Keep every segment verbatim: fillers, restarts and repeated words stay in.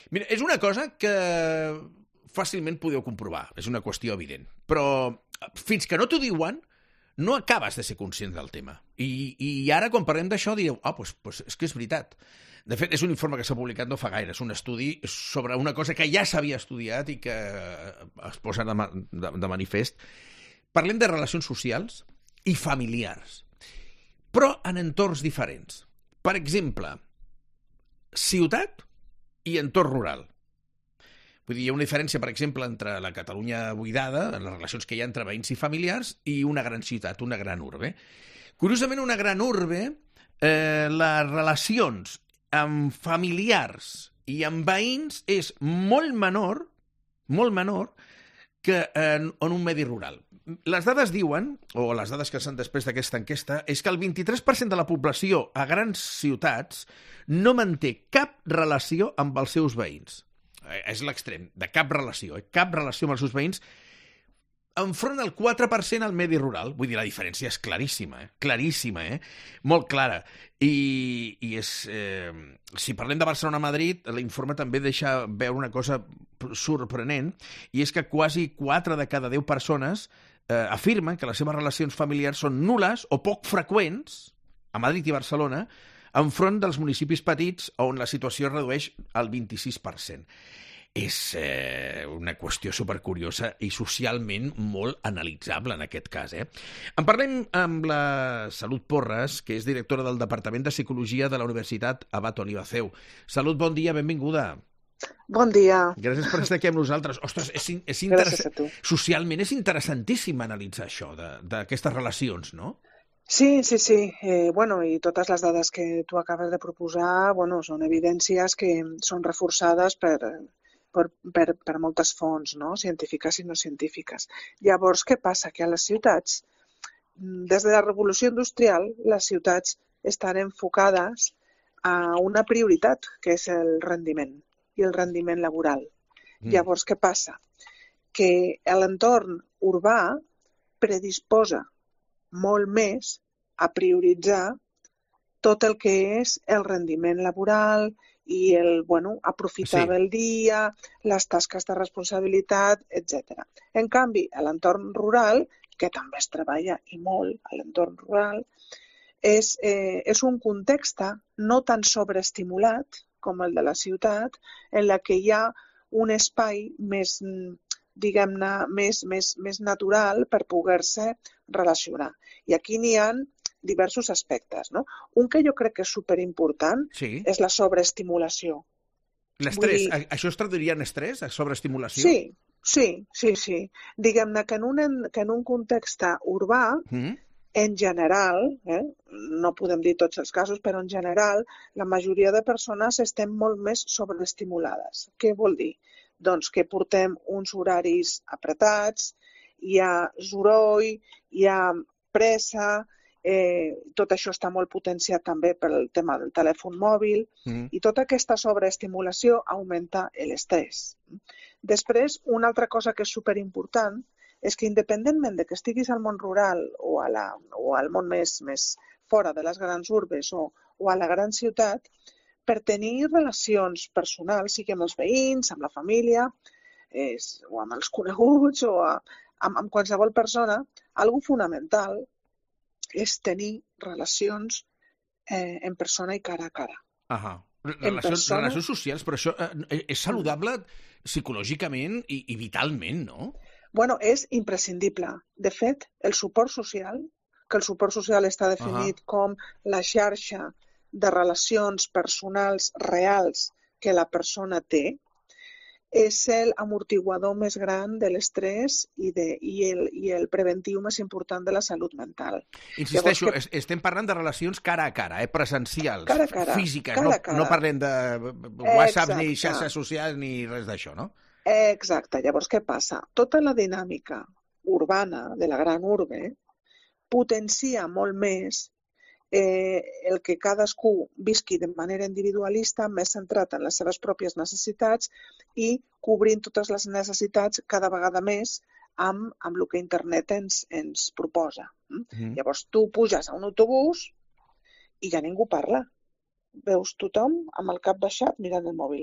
Mira, és una cosa que fàcilment podeu comprovar, és una qüestió evident, però fins que no t'ho diuen, no acabes de ser conscient del tema. I, i ara, quan parlem d'això, dieu, ah, doncs, doncs és que és veritat. De fet, és un informe que s'ha publicat no fa gaire, és un estudi sobre una cosa que ja s'havia estudiat i que es posa de, de, de manifest. Parlem de relacions socials i familiars, però en entorns diferents. Per exemple, ciutat i entorn rural. Vull dir, hi ha una diferència, per exemple, entre la Catalunya buidada, en les relacions que hi ha entre veïns i familiars, i una gran ciutat, una gran urbe. Curiosament, una gran urbe, eh, les relacions amb familiars i amb veïns és molt menor, molt menor, que en, en un medi rural. Les dades diuen, o les dades que s'han després d'aquesta enquesta, és que el vint-i-tres per cent de la població a grans ciutats no manté cap relació amb els seus veïns. Eh, és l'extrem, de cap relació, eh? cap relació amb els seus veïns, enfront del quatre per cent al medi rural. Vull dir, la diferència és claríssima, eh? claríssima, eh? molt clara. I, i és, eh, si parlem de Barcelona-Madrid, l'informe també deixa veure una cosa sorprenent, i és que quasi quatre de cada deu persones eh, afirmen que les seves relacions familiars són nules o poc freqüents, a Madrid i Barcelona, enfront dels municipis petits on la situació es redueix al vint-i-sis per cent. És eh, una qüestió supercuriosa i socialment molt analitzable en aquest cas. Eh? En parlem amb la Salut Porras, que és directora del Departament de Psicologia de la Universitat Abat Olivaceu. Salut, bon dia, benvinguda. Bon dia. Gràcies per estar aquí amb nosaltres. Ostres, és, és Gràcies a tu. Socialment és interessantíssim analitzar això, d'aquestes relacions, no? Sí, sí, sí. Eh, bueno, i totes les dades que tu acabes de proposar, bueno, són evidències que són reforçades per... Per, per, per moltes fonts, no? Científiques i no científiques. Llavors, què passa? Que a les ciutats, des de la revolució industrial, les ciutats estan enfocades a una prioritat, que és el rendiment, i el rendiment laboral. Mm. Llavors, què passa? Que l'entorn urbà predisposa molt més a prioritzar tot el que és el rendiment laboral i el, bueno, aprofitar sí. el dia, les tasques de responsabilitat, etcètera. En canvi, a l'entorn rural, que també es treballa i molt a l'entorn rural, és, eh, és un context no tan sobreestimulat com el de la ciutat, en la que hi ha un espai més, diguem-ne, més, més, més natural per poder-se relacionar. I aquí n'hi ha diversos aspectes, no? Un que jo crec que és superimportant sí. és la sobreestimulació. L'estrès, dir... això es traduiria en estrès, a sobreestimulació? Sí, sí, sí, sí. Diguem-ne que en un, que en un context urbà, mm. en general, eh, no podem dir tots els casos, però en general, la majoria de persones estem molt més sobreestimulades. Què vol dir? Doncs que portem uns horaris apretats, hi ha soroll, hi ha pressa, Eh, tot això està molt potenciat també pel tema del telèfon mòbil mm. i tota aquesta sobreestimulació augmenta l'estrès. Després, una altra cosa que és superimportant és que independentment de que estiguis al món rural o, a la, o al món més, més fora de les grans urbes o, o a la gran ciutat, per tenir relacions personals, sigui amb els veïns, amb la família, és, o amb els coneguts o a, amb, amb qualsevol persona, algo fonamental és tenir relacions eh, en persona i cara a cara. Ahà. Relacions, persona... relacions socials, però això eh, és saludable psicològicament i, i vitalment, no? Bueno, és imprescindible. De fet, el suport social, que el suport social està definit Ahà. com la xarxa de relacions personals reals que la persona té, és l'amortiguador més gran de l'estrès i, de, i, el, i el preventiu més important de la salut mental. Insisteixo, Llavors, que... estem parlant de relacions cara a cara, eh? presencials, cara a cara, físiques, cara no, a cara. no parlem de WhatsApp ni xarxes socials ni res d'això, no? Exacte. Llavors, què passa? Tota la dinàmica urbana de la gran urbe potencia molt més Eh, el que cadascú visqui de manera individualista, més centrat en les seves pròpies necessitats i cobrint totes les necessitats cada vegada més amb, amb el que internet ens, ens proposa. Mm. Llavors tu puges a un autobús i ja ningú parla. Veus tothom amb el cap baixat mirant el mòbil.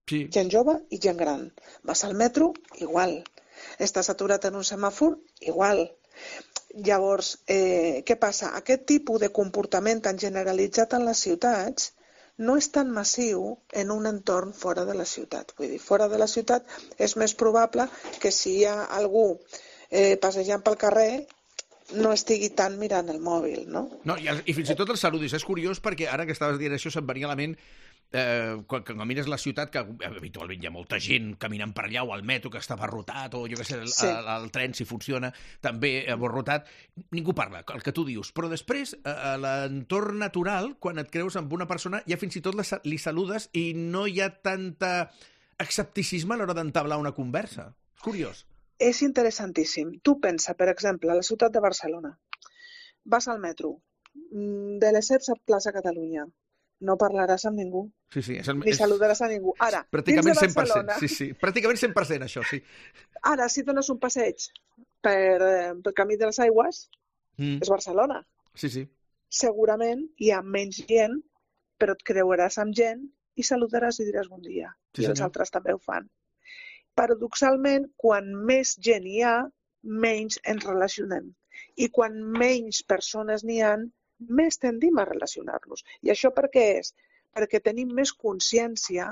Sí. Gent jove i gent gran. Vas al metro, igual. Estàs aturat en un semàfor, igual. Llavors, eh, què passa? Aquest tipus de comportament tan generalitzat en les ciutats no és tan massiu en un entorn fora de la ciutat. Vull dir, fora de la ciutat és més probable que si hi ha algú eh, passejant pel carrer no estigui tant mirant el mòbil, no? No, i, el, i fins i tot el saludis. És curiós perquè ara que estaves dient això se'm venia a la ment eh, quan, quan mires la ciutat, que habitualment hi ha molta gent caminant per allà, o al metro que està abarrotat, o jo què sé, el, sí. el, el tren, si funciona, també abarrotat. Ningú parla, el que tu dius. Però després, a l'entorn natural, quan et creus amb una persona, ja fins i tot li saludes i no hi ha tanta escepticisme a l'hora d'entablar una conversa. És curiós. És interessantíssim. Tu pensa, per exemple, a la ciutat de Barcelona. Vas al metro, de les set a plaça Catalunya. No parlaràs amb ningú. Sí, sí, és el, ni saludaràs a ningú. Ara, pràcticament dins de Barcelona... cent per cent, sí, sí. Pràcticament cent per cent, això, sí. Ara, si dones un passeig per, pel camí de les aigües, mm. és Barcelona. Sí, sí. Segurament hi ha menys gent, però et creuaràs amb gent i saludaràs i diràs bon dia. Sí, I els altres també ho fan. Paradoxalment, quan més gent hi ha, menys ens relacionem. I quan menys persones n'hi ha, més tendim a relacionar-nos. I això per què és? Perquè tenim més consciència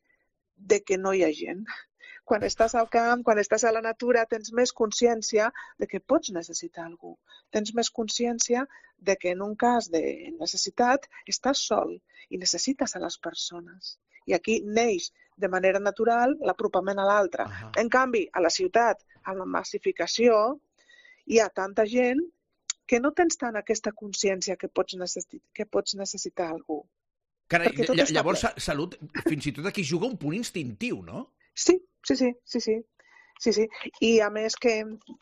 de que no hi ha gent. Quan estàs al camp, quan estàs a la natura, tens més consciència de que pots necessitar algú. Tens més consciència de que en un cas de necessitat estàs sol i necessites a les persones. I aquí neix de manera natural l'apropament a l'altre. Uh-huh. En canvi, a la ciutat, amb la massificació, hi ha tanta gent que no tens tant aquesta consciència que pots, necessit que pots necessitar algú. Carai, llavors, salut, fins i tot aquí juga un punt instintiu, no? Sí, sí, sí, sí, sí. sí, sí. I a més que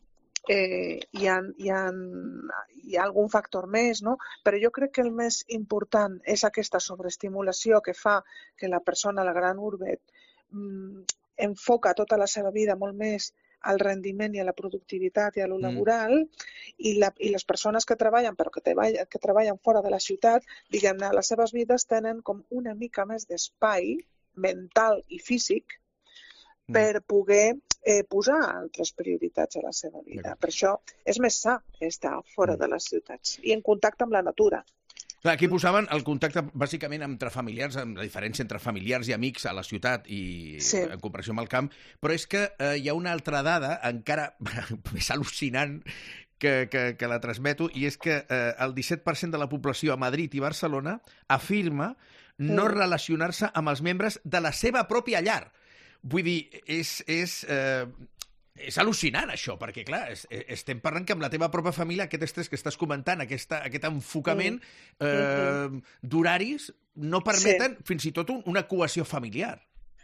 eh, hi, ha, hi, ha, hi ha algun factor més, no? Però jo crec que el més important és aquesta sobreestimulació que fa que la persona, la gran urbe, mm, enfoca tota la seva vida molt més al rendiment i a la productivitat i a lo laboral, mm. i, la, i les persones que treballen, però que, treballen, que treballen fora de la ciutat, diguem-ne, les seves vides tenen com una mica més d'espai mental i físic mm. per poder eh, posar altres prioritats a la seva vida. Per això és més sa estar fora mm. de les ciutats i en contacte amb la natura. Clar, aquí posaven el contacte bàsicament entre familiars, amb la diferència entre familiars i amics a la ciutat i sí. en comparació amb el camp, però és que eh, hi ha una altra dada encara més al·lucinant que, que, que la transmeto, i és que eh, el disset per cent de la població a Madrid i Barcelona afirma no mm. relacionar-se amb els membres de la seva pròpia llar. Vull dir, és... és eh, És al·lucinant, això, perquè, clar, es, estem parlant que amb la teva pròpia família aquest estrès que estàs comentant, aquesta, aquest enfocament mm. eh, d'horaris no permeten sí. fins i tot un, una cohesió familiar.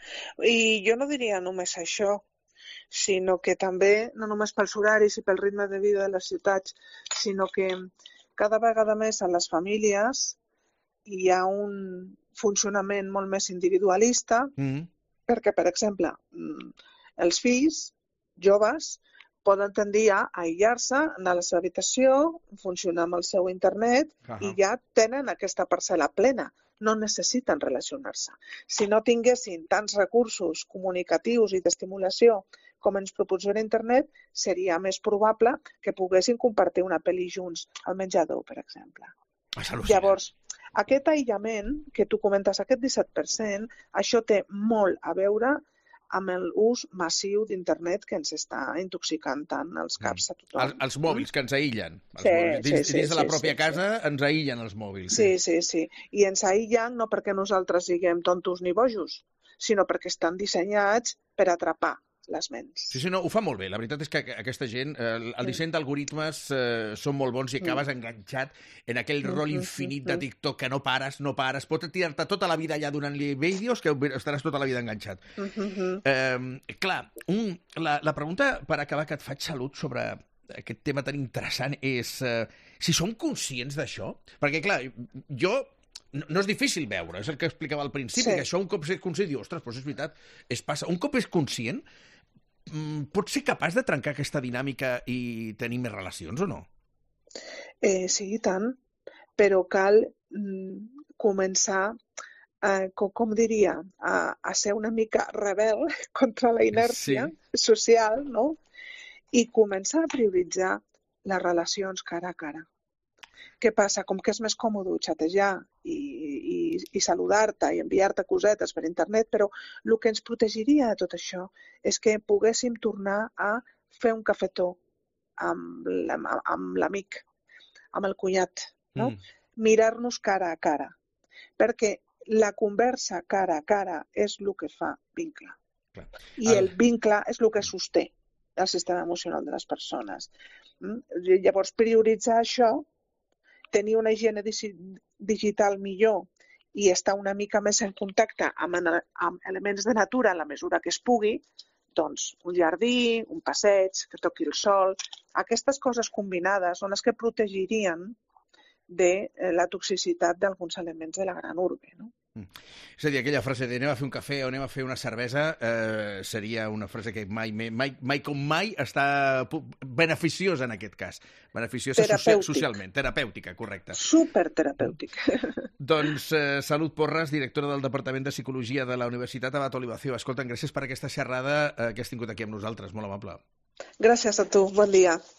I jo no diria només això, sinó que també, no només pels horaris i pel ritme de vida de les ciutats, sinó que cada vegada més a les famílies hi ha un funcionament molt més individualista, mm. perquè, per exemple, els fills joves poden tendir a aïllar-se, anar a la seva habitació, funcionar amb el seu internet uh-huh. i ja tenen aquesta parcel·la plena. No necessiten relacionar-se. Si no tinguessin tants recursos comunicatius i d'estimulació com ens proporciona internet, seria més probable que poguessin compartir una pel·li junts al menjador, per exemple. Llavors, aquest aïllament que tu comentes, aquest disset per cent, això té molt a veure amb l'ús massiu d'internet que ens està intoxicant tant els caps a tothom. Els, els mòbils que ens aïllen. Els sí, mòbils. Dins, sí, sí, dins de la pròpia sí, casa sí. ens aïllen els mòbils. Sí, sí, sí. I ens aïllen no perquè nosaltres siguem tontos ni bojos, sinó perquè estan dissenyats per atrapar les ments. Sí, sí, no, ho fa molt bé. La veritat és que aquesta gent, eh, el disseny d'algoritmes eh, són molt bons i acabes enganxat en aquell rol infinit de TikTok que no pares, no pares. Pots tirar-te tota la vida allà donant-li vídeos que estaràs tota la vida enganxat. Eh, clar, un, la, la pregunta per acabar que et faig, Salut, sobre aquest tema tan interessant és eh, si som conscients d'això? Perquè, clar, jo... No, no és difícil veure, és el que explicava al principi, sí. que això un cop és conscient, diu, ostres, però és veritat, es passa. Un cop és conscient, pot ser capaç de trencar aquesta dinàmica i tenir més relacions o no? Eh, sí, i tant, però cal mm, començar eh, com, com diria, a, a ser una mica rebel contra la inèrcia Sí. social, no? I començar a prioritzar les relacions cara a cara. Què passa? Com que és més còmode xatejar i, i, i saludar-te i enviar-te cosetes per internet, però el que ens protegiria de tot això és que poguéssim tornar a fer un cafetó amb l'amic, amb el cunyat, no? Mm. Mirar-nos cara a cara, perquè la conversa cara a cara és el que fa vincle. Clar. I el vincle és el que sosté el sistema emocional de les persones. Llavors, prioritzar això, tenir una higiene digital millor i estar una mica més en contacte amb, amb elements de natura en la mesura que es pugui, doncs un jardí, un passeig, que toqui el sol, aquestes coses combinades són les que protegirien de la toxicitat d'alguns elements de la gran urbe, no? Mm. És a dir, aquella frase de anem a fer un cafè o anem a fer una cervesa eh, seria una frase que mai, mai, mai com mai està beneficiosa en aquest cas. Beneficiosa social, socialment. Terapèutica, correcte. Superterapèutica. Doncs eh, Salut Porras, directora del Departament de Psicologia de la Universitat Abat Olivació. Escolta, gràcies per aquesta xerrada eh, que has tingut aquí amb nosaltres. Molt amable. Gràcies a tu. Bon dia.